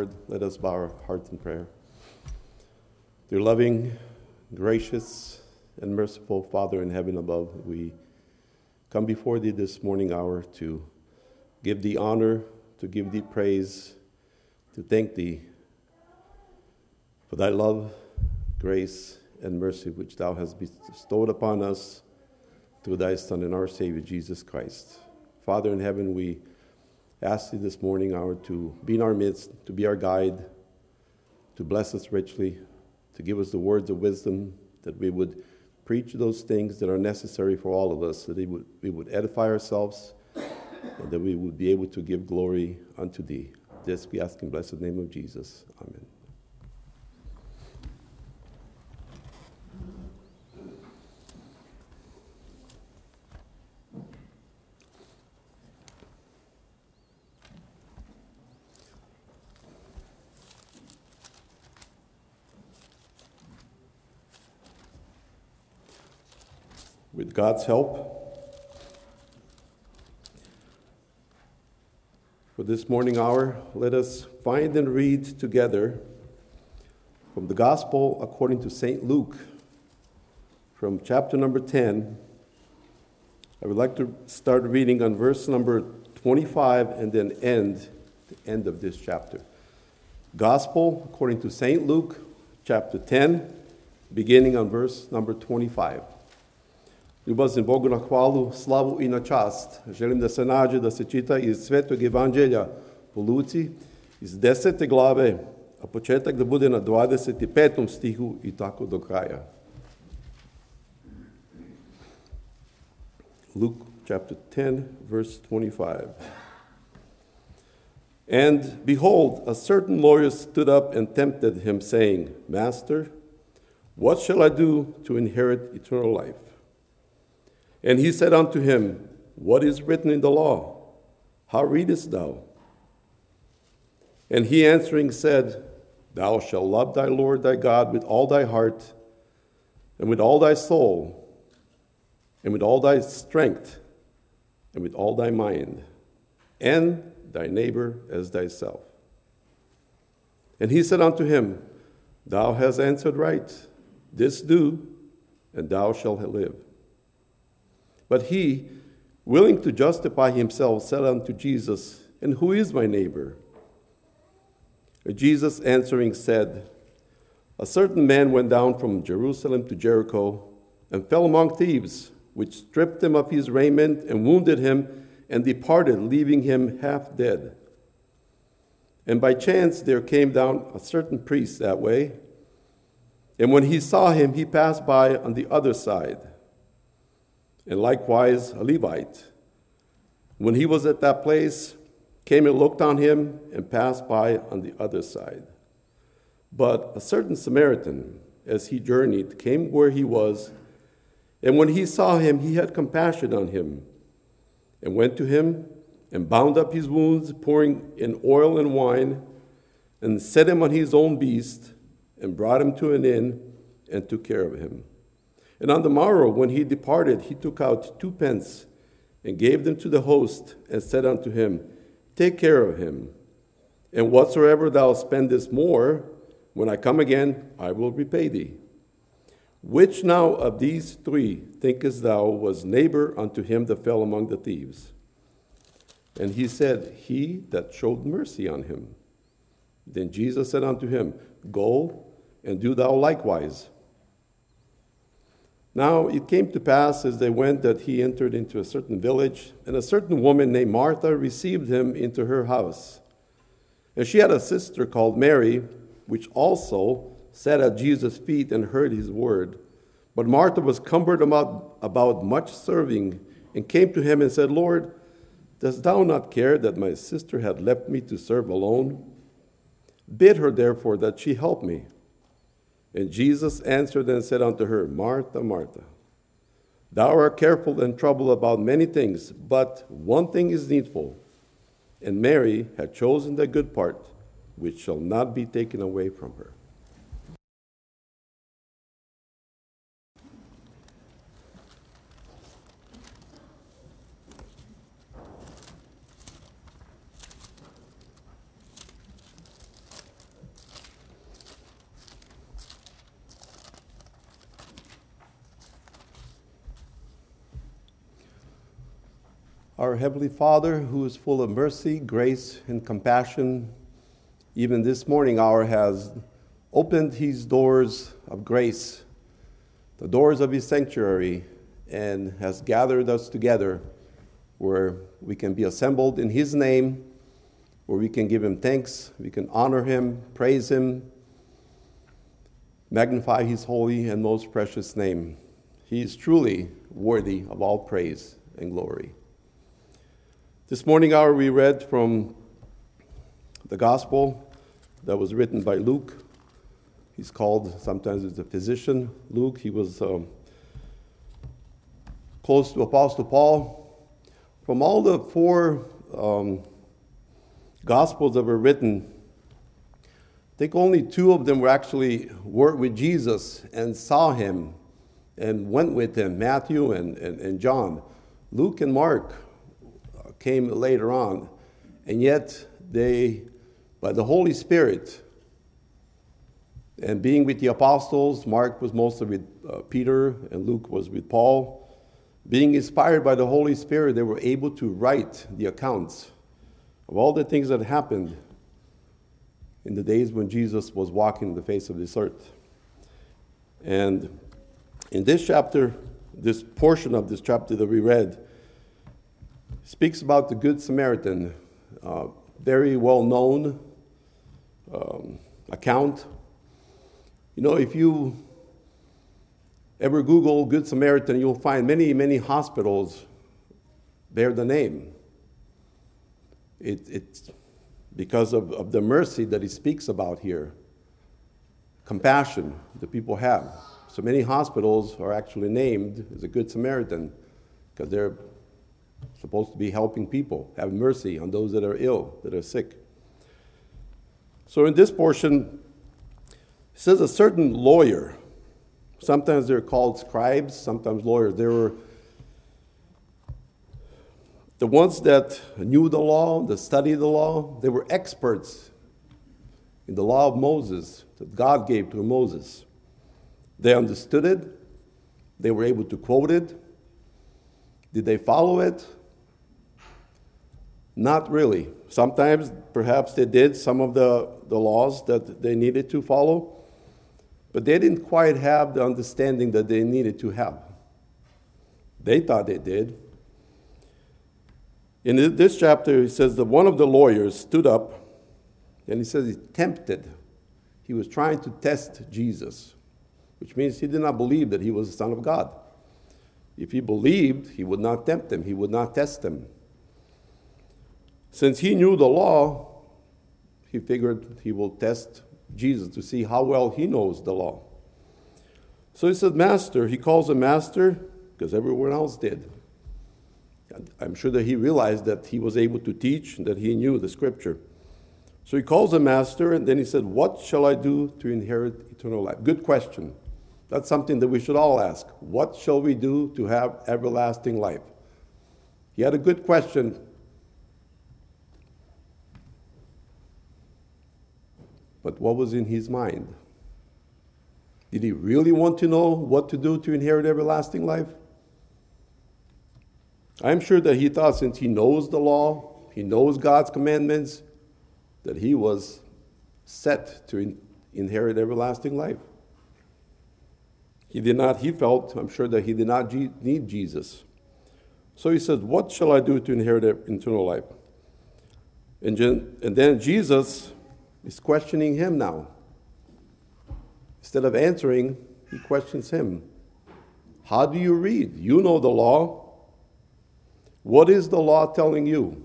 Lord, let us bow our hearts in prayer. Dear loving, gracious, and merciful Father in heaven above, we come before Thee this morning hour to give Thee honor, to give Thee praise, to thank Thee for Thy love, grace, and mercy which Thou hast bestowed upon us through Thy Son and our Savior, Jesus Christ. Father in heaven, we ask Thee this morning hour to be in our midst, to be our guide, to bless us richly, to give us the words of wisdom, that we would preach those things that are necessary for all of us, that we would edify ourselves, and that we would be able to give glory unto Thee. This we ask in the blessed name of Jesus. Amen. With God's help, for this morning hour, let us find and read together from the Gospel according to St. Luke, from chapter number 10. I would like to start reading on verse number 25 and then end the end of this chapter. Gospel according to St. Luke, chapter 10, beginning on verse number 25. Ljubaznim Bogu na hvalu, slavu I na čast. Želim da se nađe, da se čita iz Svetog Evanđelja po Luci, iz 10. glave, a početak da bude na 25. stihu I tako do kraja. Luke chapter 10, verse 25. And behold, a certain lawyer stood up and tempted him, saying, Master, what shall I do to inherit eternal life? And he said unto him, What is written in the law? How readest thou? And he answering said, Thou shalt love thy Lord thy God with all thy heart, and with all thy soul, and with all thy strength, and with all thy mind, and thy neighbor as thyself. And he said unto him, Thou hast answered right. This do, and thou shalt live. But he, willing to justify himself, said unto Jesus, And who is my neighbor? Jesus answering said, A certain man went down from Jerusalem to Jericho, and fell among thieves, which stripped him of his raiment, and wounded him, and departed, leaving him half dead. And by chance there came down a certain priest that way, and when he saw him, he passed by on the other side. And likewise a Levite, when he was at that place, came and looked on him and passed by on the other side. But a certain Samaritan, as he journeyed, came where he was, and when he saw him, he had compassion on him, and went to him and bound up his wounds, pouring in oil and wine, and set him on his own beast, and brought him to an inn, and took care of him. And on the morrow, when he departed, he took out 2 pence and gave them to the host, and said unto him, Take care of him, and whatsoever thou spendest more, when I come again, I will repay thee. Which now of these 3 thinkest thou was neighbor unto him that fell among the thieves? And he said, He that showed mercy on him. Then Jesus said unto him, Go, and do thou likewise. Now it came to pass as they went that he entered into a certain village, and a certain woman named Martha received him into her house. And she had a sister called Mary, which also sat at Jesus' feet and heard his word. But Martha was cumbered about much serving, and came to him and said, Lord, dost thou not care that my sister had left me to serve alone? Bid her therefore that she help me. And Jesus answered and said unto her, Martha, Martha, thou art careful and troubled about many things, but one thing is needful. And Mary had chosen the good part, which shall not be taken away from her. Our Heavenly Father, who is full of mercy, grace, and compassion, even this morning hour has opened His doors of grace, the doors of His sanctuary, and has gathered us together where we can be assembled in His name, where we can give Him thanks, we can honor Him, praise Him, magnify His holy and most precious name. He is truly worthy of all praise and glory. This morning hour we read from the gospel that was written by Luke. He's called sometimes as a physician. Luke, he was close to Apostle Paul. From all the four gospels that were written, I think only two of them were with Jesus and saw Him and went with Him, Matthew and John. Luke and Mark came later on, and yet they, by the Holy Spirit, and being with the apostles, Mark was mostly with Peter, and Luke was with Paul. Being inspired by the Holy Spirit, they were able to write the accounts of all the things that happened in the days when Jesus was walking the face of this earth. And in this chapter, this portion of this chapter that we read, speaks about the Good Samaritan, very well-known account. You know, if you ever Google Good Samaritan, you'll find many, many hospitals bear the name. It's because of the mercy that he speaks about here, compassion that people have. So many hospitals are actually named as a Good Samaritan because they're supposed to be helping people, have mercy on those that are ill, that are sick. So in this portion, it says a certain lawyer. Sometimes they're called scribes, sometimes lawyers. They were the ones that knew the law, that studied the law. They were experts in the law of Moses that God gave to Moses. They understood it. They were able to quote it. Did they follow it? Not really. Sometimes, perhaps they did some of the laws that they needed to follow, but they didn't quite have the understanding that they needed to have. They thought they did. In this chapter, it says that one of the lawyers stood up, and he says he tempted. He was trying to test Jesus, which means he did not believe that he was the Son of God. If he believed, he would not tempt him. He would not test him. Since he knew the law, he figured he will test Jesus to see how well he knows the law. So he said, Master. He calls him Master because everyone else did. I'm sure that he realized that he was able to teach and that he knew the Scripture. So he calls him Master, and then he said, what shall I do to inherit eternal life? Good question. That's something that we should all ask. What shall we do to have everlasting life? He had a good question. But what was in his mind? Did he really want to know what to do to inherit everlasting life? I'm sure that he thought, since he knows the law, he knows God's commandments, that he was set to inherit everlasting life. He felt, I'm sure that he did not need Jesus. So he said, what shall I do to inherit eternal life? And then Jesus is questioning him now. Instead of answering, he questions him. How do you read? You know the law. What is the law telling you?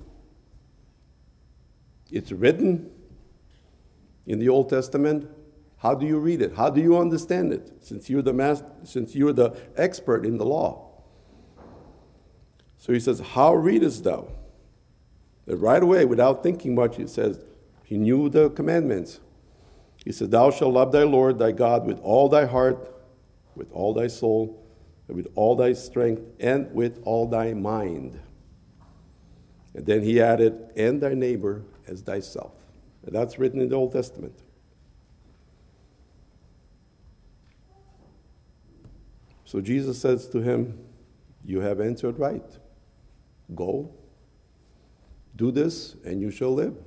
It's written in the Old Testament. How do you read it? How do you understand it? Since you're the expert in the law. So he says, how readest thou? And right away, without thinking much, he says, he knew the commandments. He said, thou shalt love thy Lord thy God with all thy heart, with all thy soul, and with all thy strength, and with all thy mind. And then he added, and thy neighbor as thyself. And that's written in the Old Testament. So Jesus says to him, you have answered right. Go Do this, and you shall live.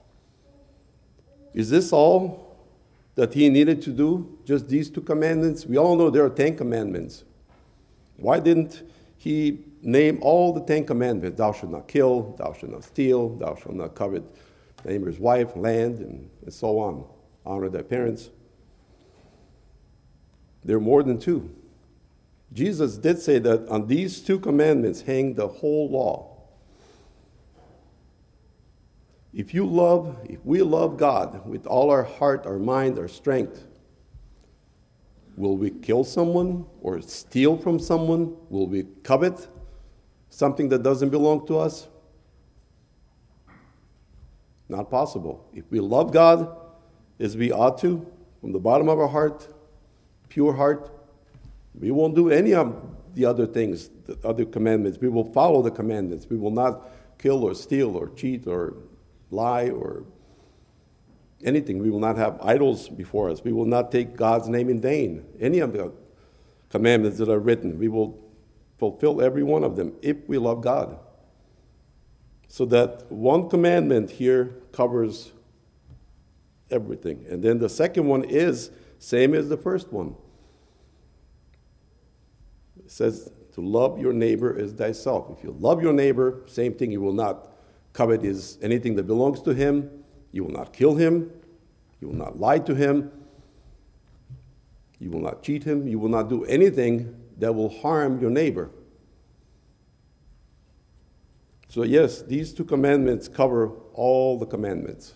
Is this all that he needed to do? Just these 2 commandments? We all know there are 10 commandments. Why didn't he name all the 10 commandments? Thou shalt not kill, thou shalt not steal, thou shalt not covet thy neighbor's wife, land, and so on. Honor thy parents. There are more than 2. Jesus did say that on these 2 commandments hang the whole law. If we love God with all our heart, our mind, our strength, will we kill someone or steal from someone? Will we covet something that doesn't belong to us? Not possible. If we love God as we ought to, from the bottom of our heart, pure heart, we won't do any of the other things, the other commandments. We will follow the commandments. We will not kill or steal or cheat or lie or anything. We will not have idols before us. We will not take God's name in vain. Any of the commandments that are written, we will fulfill every one of them if we love God. So that one commandment here covers everything. And then the second one is same as the first one. It says to love your neighbor as thyself. If you love your neighbor, same thing, you will not covet is anything that belongs to him. You will not kill him. You will not lie to him. You will not cheat him. You will not do anything that will harm your neighbor. So yes, these 2 commandments cover all the commandments.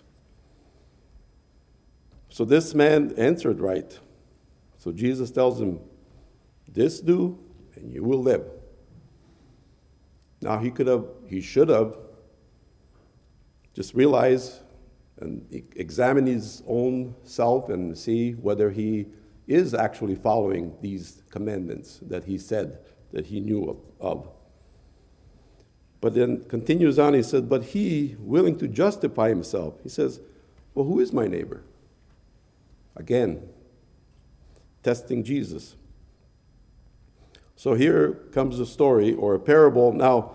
So this man answered right. So Jesus tells him, this do, and you will live. Now he should have just realized and examine his own self and see whether he is actually following these commandments that he said that he knew of. But then continues on, he said, but he, willing to justify himself, he says, well, who is my neighbor? Again, testing Jesus. So here comes a story or a parable. Now,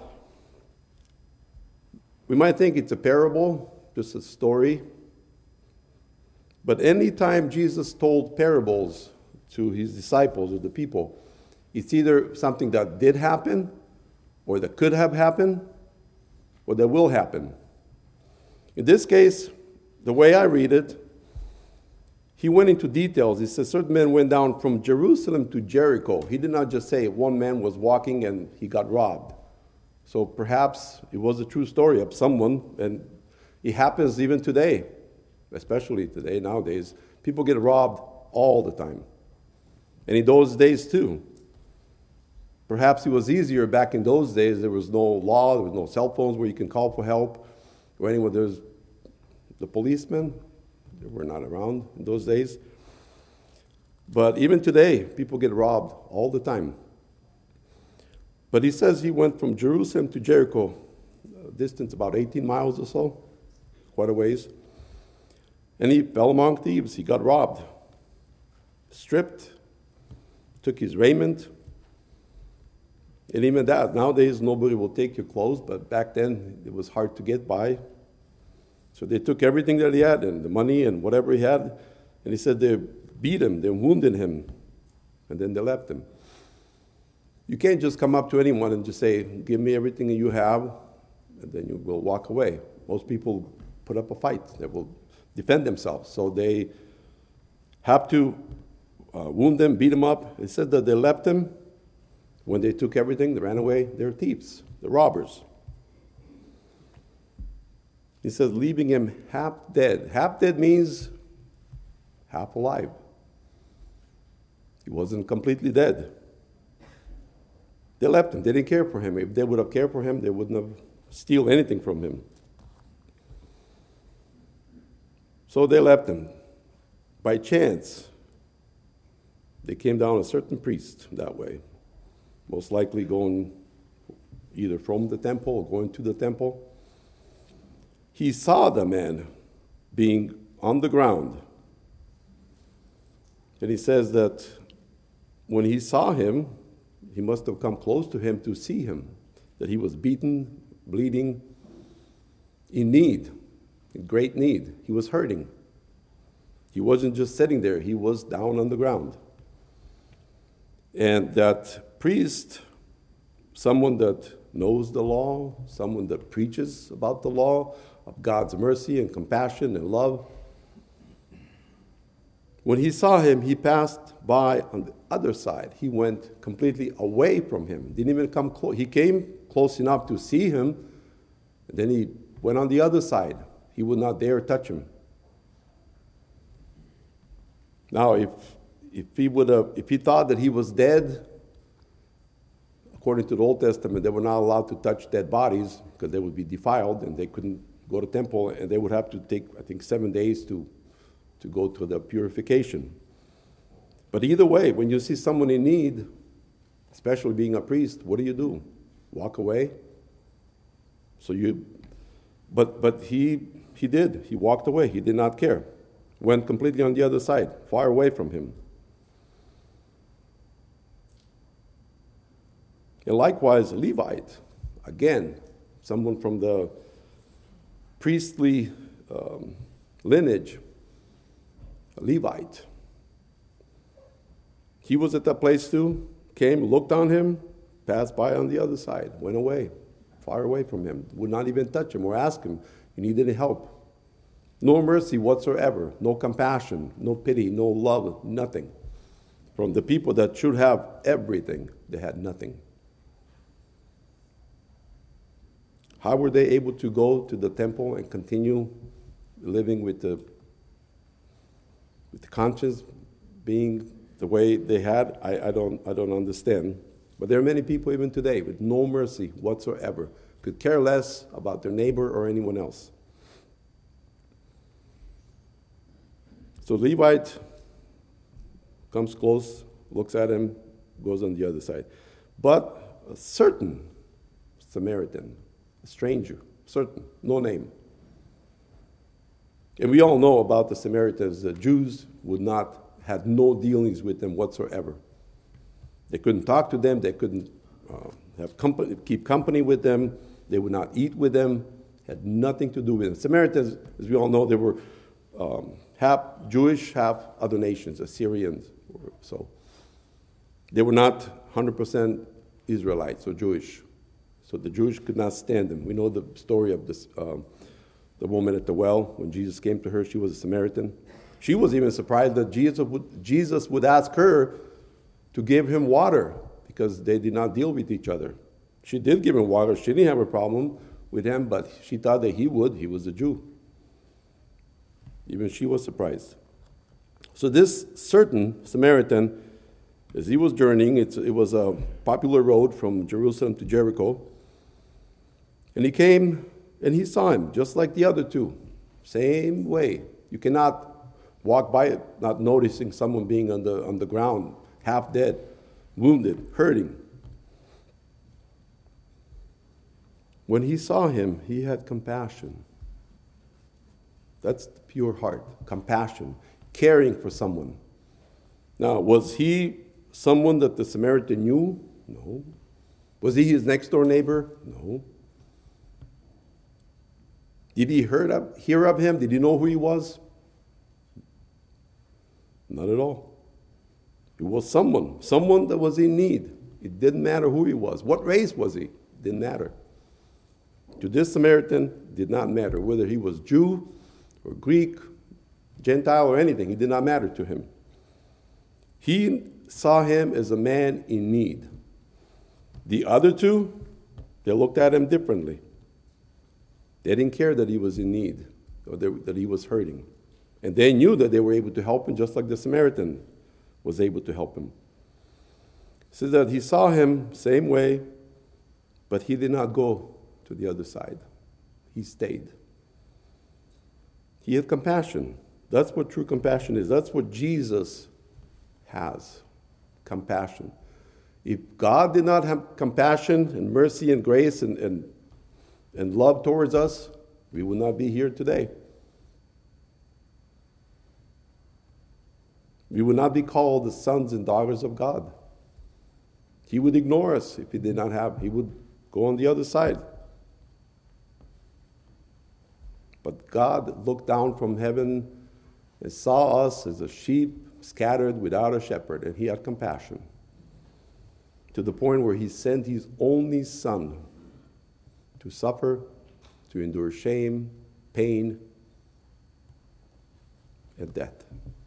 we might think it's a parable, just a story. But anytime Jesus told parables to his disciples or the people, it's either something that did happen, or that could have happened, or that will happen. In this case, the way I read it, he went into details. He says certain men went down from Jerusalem to Jericho. He did not just say one man was walking and he got robbed. So perhaps it was a true story of someone, and it happens even today, especially today, nowadays. People get robbed all the time. And in those days too. Perhaps it was easier back in those days. There was no law, there was no cell phones where you can call for help. Or anyone, there's the policemen, they were not around in those days. But even today, people get robbed all the time. But he says he went from Jerusalem to Jericho, a distance about 18 miles or so, quite a ways. And he fell among thieves. He got robbed, stripped, took his raiment. And even that, nowadays nobody will take your clothes, but back then it was hard to get by. So they took everything that he had, and the money and whatever he had, and he said they beat him, they wounded him, and then they left him. You can't just come up to anyone and just say, give me everything that you have, and then you will walk away. Most people put up a fight. They will defend themselves. So they have to wound them, beat them up. It said that they left him. When they took everything, they ran away. They're thieves, they're robbers. He says, leaving him half dead. Half dead means half alive. He wasn't completely dead. They left him. They didn't care for him. If they would have cared for him, they wouldn't have steal anything from him. So they left him. By chance, they came down a certain priest that way, most likely going either from the temple or going to the temple. He saw the man being on the ground. And he says that when he saw him, he must have come close to him to see him, that he was beaten, bleeding. in need, in great need. He was hurting. He wasn't just sitting there, he was down on the ground. And that priest, someone that knows the law, someone that preaches about the law of God's mercy and compassion and love, when he saw him, he passed by on the other side. He went completely away from him. Didn't even come close. He came close enough to see him, and then he went on the other side. He would not dare touch him. Now, if he thought that he was dead, according to the Old Testament, they were not allowed to touch dead bodies because they would be defiled, and they couldn't go to temple, and they would have to take, I think, 7 days to go to the purification. But either way, when you see someone in need, especially being a priest, what do? Walk away? But he did. He walked away. He did not care. Went completely on the other side, far away from him. And likewise, Levite, again, someone from the priestly lineage, a Levite. He was at that place too, came, looked on him, passed by on the other side, went away, far away from him, would not even touch him or ask him, you need any help? No mercy whatsoever, no compassion, no pity, no love, nothing. From the people that should have everything, they had nothing. How were they able to go to the temple and continue living with the conscience being the way they had? I don't understand. But there are many people even today with no mercy whatsoever, could care less about their neighbor or anyone else. So Levite comes close, looks at him, goes on the other side. But a certain Samaritan, a stranger, certain, no name. And we all know about the Samaritans. The Jews had no dealings with them whatsoever. They couldn't talk to them. They couldn't keep company with them. They would not eat with them. Had nothing to do with them. Samaritans, as we all know, they were half Jewish, half other nations, Assyrians. So they were not 100% Israelites or Jewish. So the Jewish could not stand them. We know the story of this, the woman at the well. When Jesus came to her, she was a Samaritan. She was even surprised that Jesus would ask her to give him water because they did not deal with each other. She did give him water. She didn't have a problem with him, but she thought that he would. He was a Jew. Even she was surprised. So this certain Samaritan, as he was journeying, it was a popular road from Jerusalem to Jericho. And he came and he saw him, just like the other two. Same way. You cannot walk by it not noticing someone being on the ground, half dead, wounded, hurting. When he saw him, he had compassion. That's the pure heart, compassion, caring for someone. Now, was he someone that the Samaritan knew? No. Was he his next door neighbor? No. Did he hear of him? Did he know who he was? Not at all. It was someone that was in need. It didn't matter who he was. What race was he? It didn't matter. To this Samaritan, it did not matter whether he was Jew or Greek, Gentile or anything. It did not matter to him. He saw him as a man in need. The other two, they looked at him differently. They didn't care that he was in need or that he was hurting. And they knew that they were able to help him just like the Samaritan was able to help him. It says that he saw him same way, but he did not go to the other side. He stayed. He had compassion. That's what true compassion is. That's what Jesus has, compassion. If God did not have compassion and mercy and grace and love towards us, we would not be here today. We would not be called the sons and daughters of God. He would ignore us if he did not have. He would go on the other side. God looked down from heaven and saw us as a sheep scattered without a shepherd, and he had compassion to the point where he sent his only son to suffer, to endure shame, pain, and death.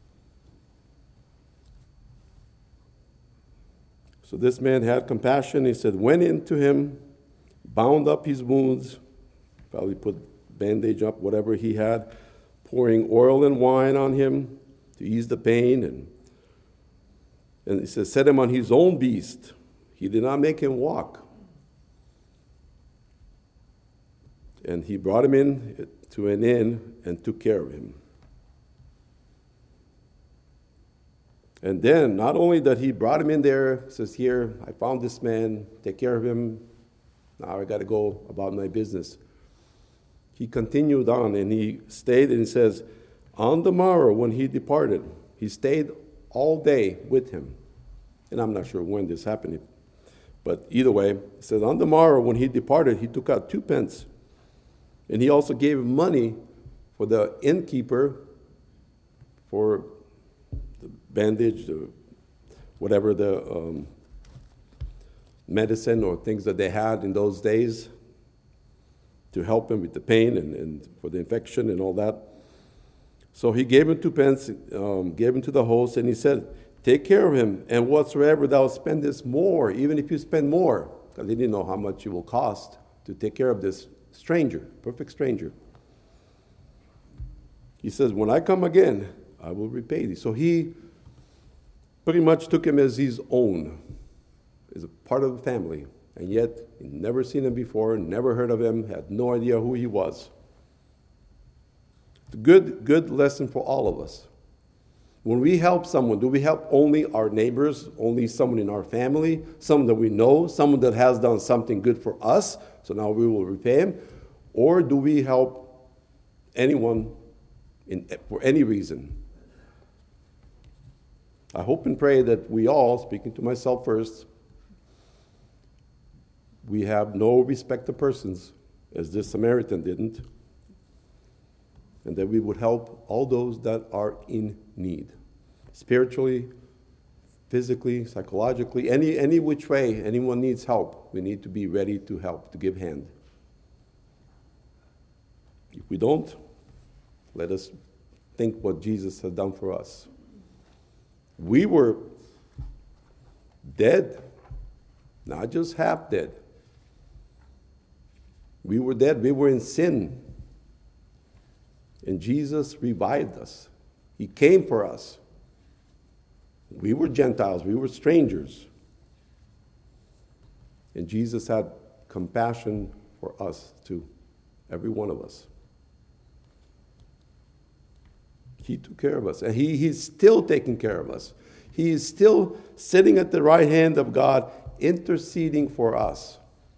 So this man had compassion. He said, went into him, bound up his wounds, probably put bandage up, whatever he had, pouring oil and wine on him to ease the pain. And he says, set him on his own beast. He did not make him walk. And he brought him in to an inn and took care of him. And then, not only that he brought him in there, says here, I found this man, take care of him, now I got to go about my business. He continued on, and he stayed, and he says, on the morrow when he departed, he stayed all day with him. And I'm not sure when this happened, but either way, it says, on the morrow when he departed, he took out 2 pence, and he also gave money for the innkeeper for the bandage, whatever the medicine or things that they had in those days to help him with the pain and for the infection and all that. So he gave him 2 pence, gave him to the host, and he said, take care of him, and whatsoever thou spendest more, even if you spend more, because he didn't know how much it will cost to take care of this stranger, perfect stranger. He says, when I come again, I will repay thee. So he pretty much took him as his own, as a part of the family. And yet, he'd never seen him before, never heard of him, had no idea who he was. It's a good lesson for all of us. When we help someone, do we help only our neighbors, only someone in our family, someone that we know, someone that has done something good for us, so now we will repay him? Or do we help anyone for any reason? I hope and pray that we all, speaking to myself first, we have no respect of persons, as this Samaritan didn't, and that we would help all those that are in need, spiritually, physically, psychologically, any which way anyone needs help, we need to be ready to help, to give hand. If we don't, let us think what Jesus has done for us. We were dead, not just half dead. We were dead, we were in sin. And Jesus revived us. He came for us. We were Gentiles, we were strangers. And Jesus had compassion for us too, every one of us. He took care of us, and he's still taking care of us. He is still sitting at the right hand of God, interceding for us.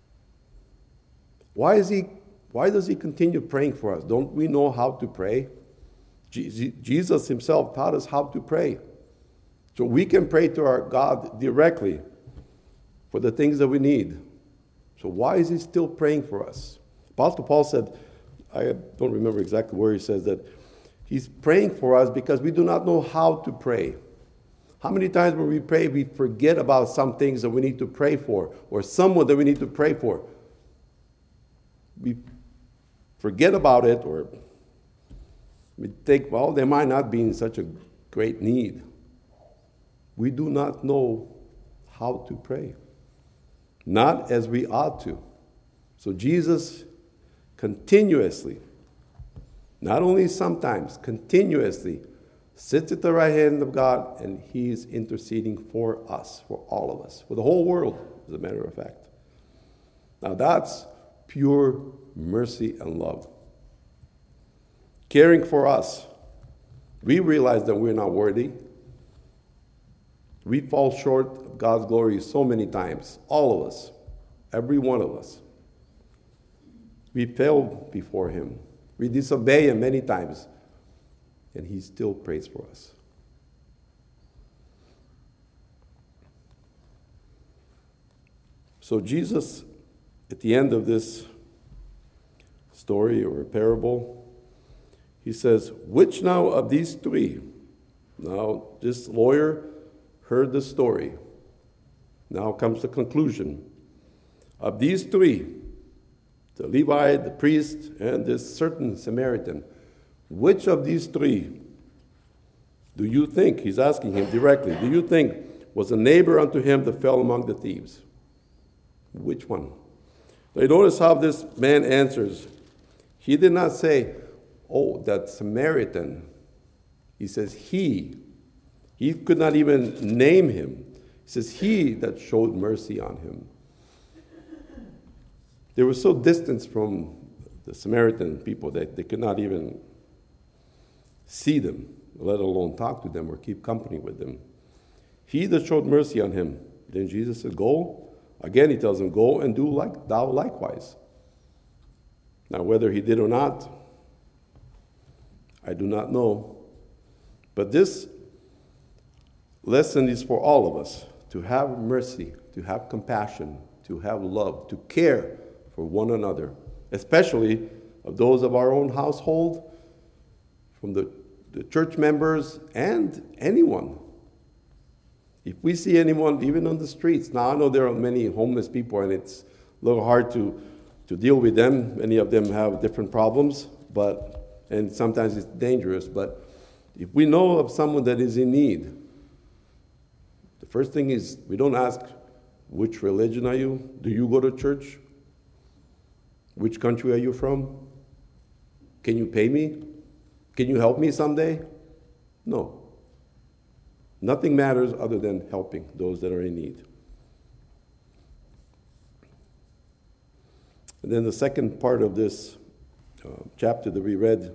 Why does he continue praying for us? Don't we know how to pray? Jesus himself taught us how to pray. So we can pray to our God directly for the things that we need. So why is he still praying for us? Apostle Paul said, I don't remember exactly where he says that, he's praying for us because we do not know how to pray. How many times when we pray, we forget about some things that we need to pray for, or someone that we need to pray for? We forget about it, or we think, well, they might not be in such a great need. We do not know how to pray, not as we ought to. So Jesus continuously, not only sometimes, continuously sits at the right hand of God, and he's interceding for us, for all of us, for the whole world, as a matter of fact. Now that's pure mercy and love. Caring for us. We realize that we're not worthy. We fall short of God's glory so many times. All of us. Every one of us. We fail before him. We disobey him many times. And he still prays for us. So Jesus, at the end of this story or parable, He says, which now of these three? Now, this lawyer heard the story. Now comes the conclusion. Of these three, the Levite, the priest, and this certain Samaritan, which of these three do you think, he's asking him directly, do you think was a neighbor unto him that fell among the thieves? Which one? Now you notice how this man answers. He did not say, oh, that Samaritan. He says he. He could not even name him. He says he that showed mercy on him. They were so distant from the Samaritan people that they could not even see them, let alone talk to them or keep company with them. He that showed mercy on him. Then Jesus said, go. Again, he tells him, go and do like thou likewise. Now, whether he did or not, I do not know. But this lesson is for all of us, to have mercy, to have compassion, to have love, to care for one another, especially of those of our own household, from the church members, and anyone. If we see anyone, even on the streets, now I know there are many homeless people, and it's a little hard to deal with them. Many of them have different problems, and sometimes it's dangerous. But if we know of someone that is in need, the first thing is we don't ask, which religion are you? Do you go to church? Which country are you from? Can you pay me? Can you help me someday? No. Nothing matters other than helping those that are in need. And then the second part of this chapter that we read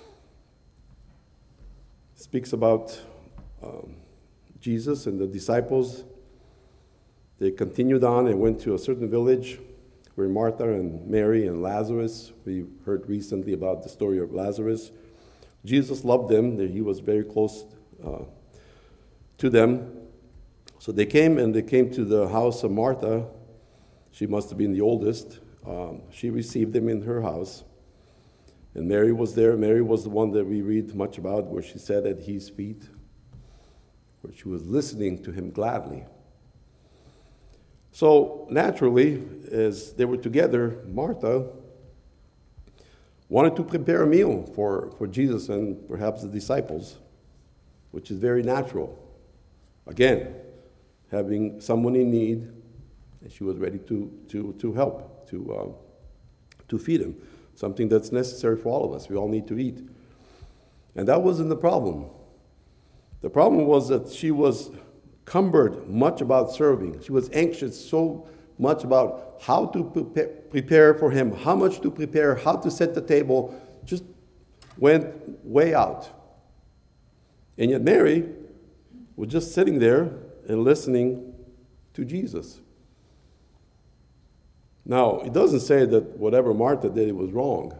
speaks about Jesus and the disciples. They continued on and went to a certain village where Martha and Mary and Lazarus, we heard recently about the story of Lazarus. Jesus loved them. He was very close to them. So they came to the house of Martha. She must have been the oldest. She received them in her house. And Mary was there. Mary was the one that we read much about, where she sat at his feet, where she was listening to him gladly. So naturally, as they were together, Martha wanted to prepare a meal for Jesus and perhaps the disciples, which is very natural. Again, having someone in need, and she was ready to help, to feed him. Something that's necessary for all of us. We all need to eat. And that wasn't the problem. The problem was that she was cumbered much about serving. She was anxious so much about how to prepare for him, how much to prepare, how to set the table, just went way out. And yet Mary was just sitting there and listening to Jesus. Now, it doesn't say that whatever Martha did, it was wrong.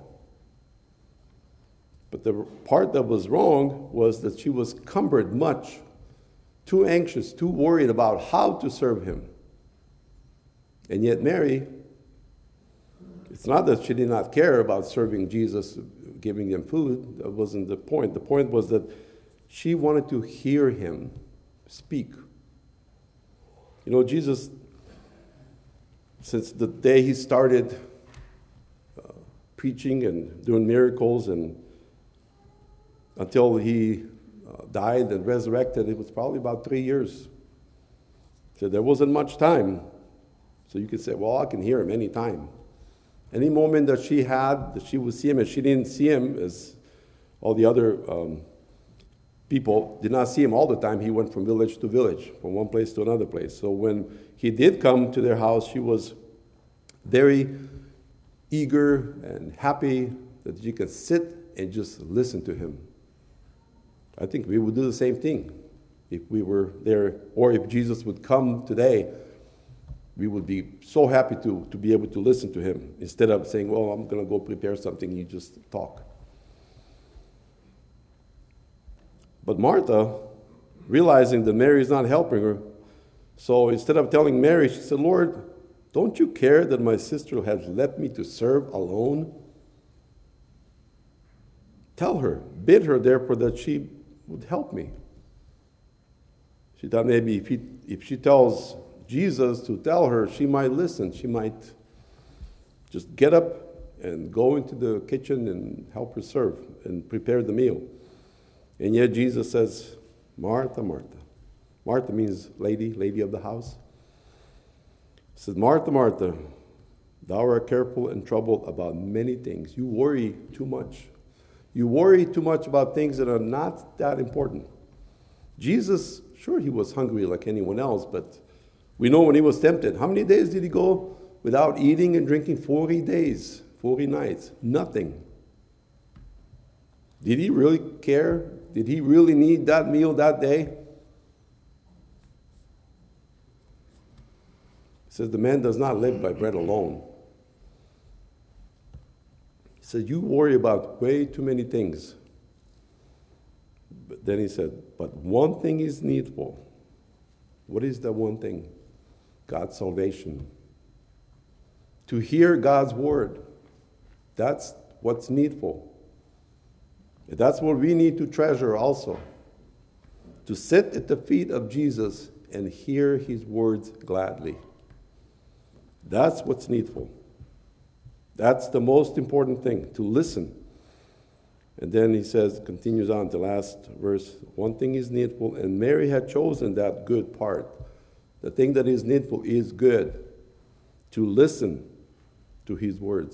But the part that was wrong was that she was cumbered much, too anxious, too worried about how to serve him. And yet Mary, it's not that she did not care about serving Jesus, giving him food. That wasn't the point. The point was that she wanted to hear him speak. You know, Jesus, since the day he started preaching and doing miracles, and until he died and resurrected, it was probably about 3 years. So there wasn't much time. So you could say, well, I can hear him anytime. Any moment that she had, that she would see him, and she didn't see him as all the other people did not see him all the time. He went from village to village, from one place to another place. So when he did come to their house, she was very eager and happy that she could sit and just listen to him. I think we would do the same thing if we were there, or if Jesus would come today. We would be so happy to be able to listen to him instead of saying, well, I'm going to go prepare something, you just talk. But Martha, realizing that Mary is not helping her, so instead of telling Mary, she said, Lord, don't you care that my sister has left me to serve alone? tell her, bid her therefore that she would help me. She thought maybe if she tells Jesus to tell her, she might listen. She might just get up and go into the kitchen and help her serve and prepare the meal. And yet Jesus says, Martha, Martha. Martha means lady of the house. He says, Martha, Martha, thou art careful and troubled about many things. You worry too much. You worry too much about things that are not that important. Jesus, sure, he was hungry like anyone else, but we know when he was tempted, how many days did he go without eating and drinking? 40 days, 40 nights, nothing. Did he really care? Did he really need that meal that day? He says, the man does not live by bread alone. He said, you worry about way too many things. But then he said, but one thing is needful. What is that one thing? God's salvation. To hear God's word. That's what's needful. That's what we need to treasure also. To sit at the feet of Jesus and hear his words gladly. That's what's needful. That's the most important thing, to listen. And then he says, continues on to last verse, one thing is needful, and Mary had chosen that good part. The thing that is needful is good, to listen to his words.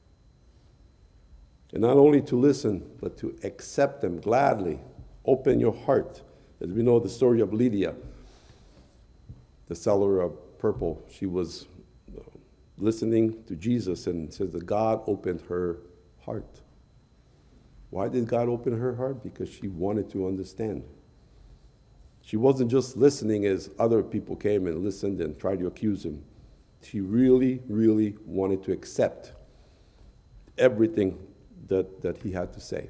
And not only to listen, but to accept them gladly. Open your heart. As we know the story of Lydia, the seller of purple. She was listening to Jesus and says that God opened her heart. Why did God open her heart? Because she wanted to understand. She wasn't just listening as other people came and listened and tried to accuse him. She really, really wanted to accept everything that he had to say.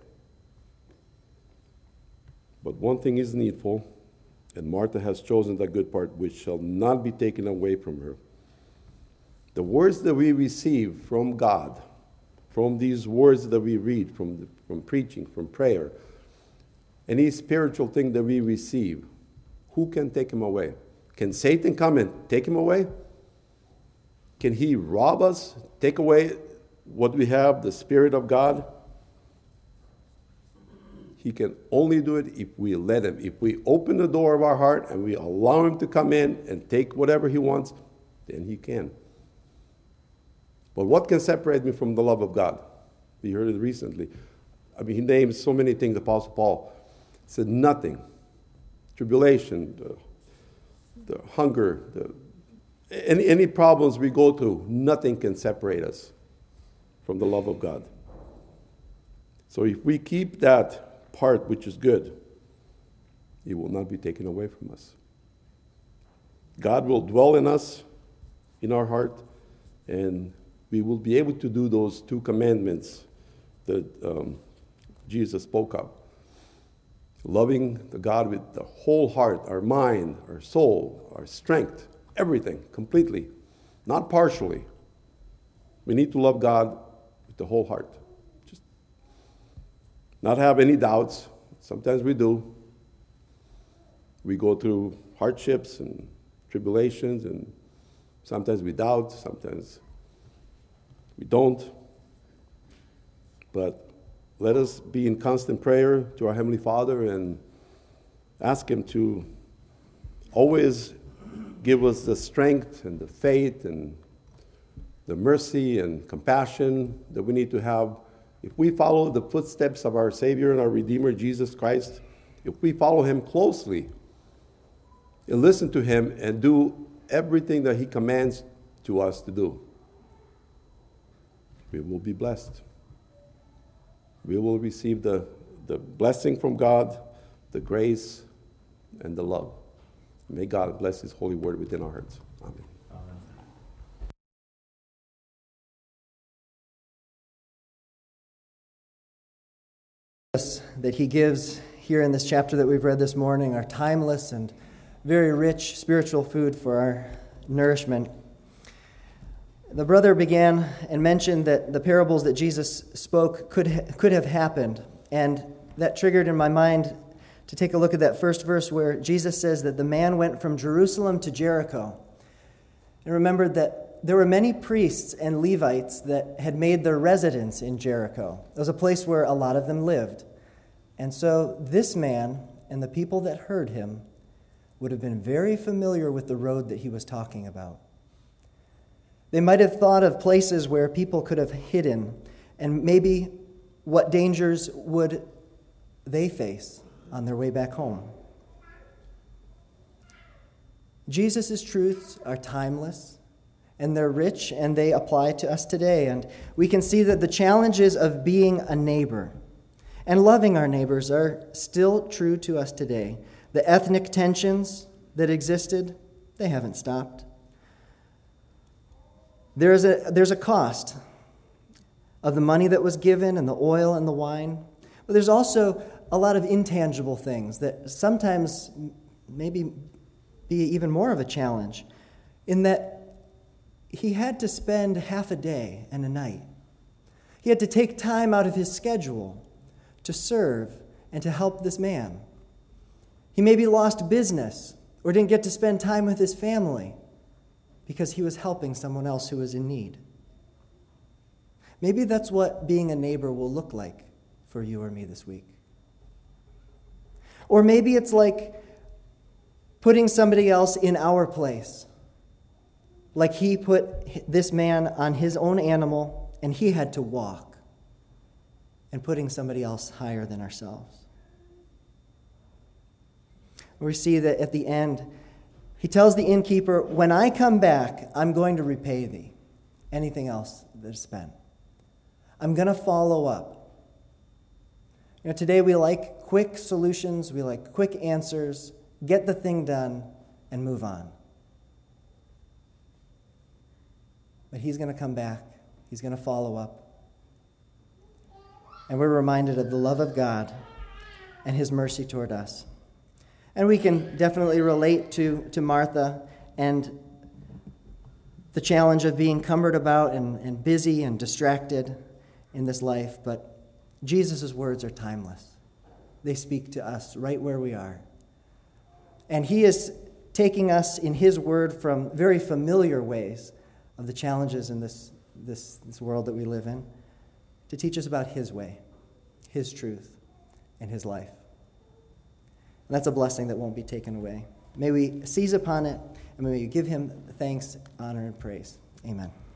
But one thing is needful, and Martha has chosen that good part which shall not be taken away from her. The words that we receive from God, from these words that we read, from preaching, from prayer, any spiritual thing that we receive, who can take him away? Can Satan come and take him away? Can he rob us, take away what we have, the Spirit of God? He can only do it if we let him. If we open the door of our heart and we allow him to come in and take whatever he wants, then he can. But what can separate me from the love of God? We heard it recently. I mean, he names so many things, Apostle Paul said nothing. Tribulation, the hunger, any problems we go through, nothing can separate us from the love of God. So if we keep that part which is good, it will not be taken away from us. God will dwell in us, in our heart, and we will be able to do those two commandments that Jesus spoke of. Loving the God with the whole heart, our mind, our soul, our strength, everything, completely, not partially. We need to love God with the whole heart. Just not have any doubts. Sometimes we do. We go through hardships and tribulations, and sometimes we doubt, sometimes we don't. But let us be in constant prayer to our Heavenly Father and ask Him to always give us the strength and the faith and the mercy and compassion that we need to have. If we follow the footsteps of our Savior and our Redeemer, Jesus Christ, if we follow Him closely and listen to Him and do everything that He commands to us to do, we will be blessed. We will receive the blessing from God, the grace, and the love. May God bless His holy word within our hearts. Amen. That He gives here in this chapter that we've read this morning are timeless and very rich spiritual food for our nourishment. The brother began and mentioned that the parables that Jesus spoke could have happened, And that triggered in my mind to take a look at that first verse where Jesus says that the man went from Jerusalem to Jericho. And remembered that there were many priests and Levites that had made their residence in Jericho. It was a place where a lot of them lived. And so this man and the people that heard him would have been very familiar with the road that he was talking about. They might have thought of places where people could have hidden, and maybe what dangers would they face on their way back home. Jesus' truths are timeless, and they're rich, and they apply to us today. And we can see that the challenges of being a neighbor and loving our neighbors are still true to us today. The ethnic tensions that existed, they haven't stopped. There's a cost of the money that was given and the oil and the wine. But there's also a lot of intangible things that sometimes maybe be even more of a challenge, in that he had to spend half a day and a night. He had to take time out of his schedule to serve and to help this man. He maybe lost business or didn't get to spend time with his family because he was helping someone else who was in need. Maybe that's what being a neighbor will look like for you or me this week. Or maybe it's like putting somebody else in our place. Like he put this man on his own animal and he had to walk, and putting somebody else higher than ourselves. We see that at the end, he tells the innkeeper, when I come back, I'm going to repay thee anything else that is spent. I'm going to follow up. Today we like quick solutions, we like quick answers, get the thing done, and move on. But he's going to come back. He's going to follow up. And we're reminded of the love of God and his mercy toward us. And we can definitely relate to Martha and the challenge of being cumbered about and busy and distracted in this life. But Jesus' words are timeless. They speak to us right where we are. And he is taking us in his word from very familiar ways of the challenges in this world that we live in to teach us about his way, his truth, and his life. And that's a blessing that won't be taken away. May we seize upon it, and may we give him thanks, honor, and praise. Amen.